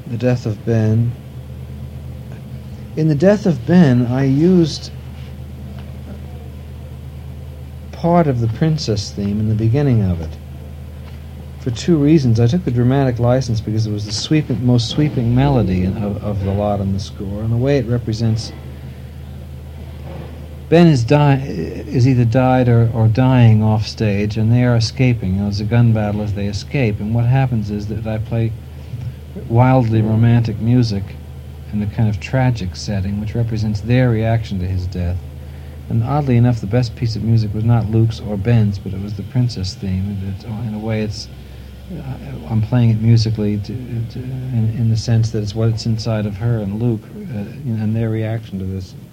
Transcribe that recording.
The Death of Ben. In The Death of Ben, I used part of the Princess theme in the beginning of it for two reasons. I took the dramatic license because it was the most sweeping melody of the lot in the score, and the way it represents Ben is either died or dying off stage, and they are escaping. It's a gun battle as they escape, and what happens is that I play wildly romantic music in the kind of tragic setting which represents their reaction to his death. And oddly enough, the best piece of music was not Luke's or Ben's, but it was the Princess theme. In a way, I'm playing it musically in the sense that it's what's inside of her and Luke and their reaction to this.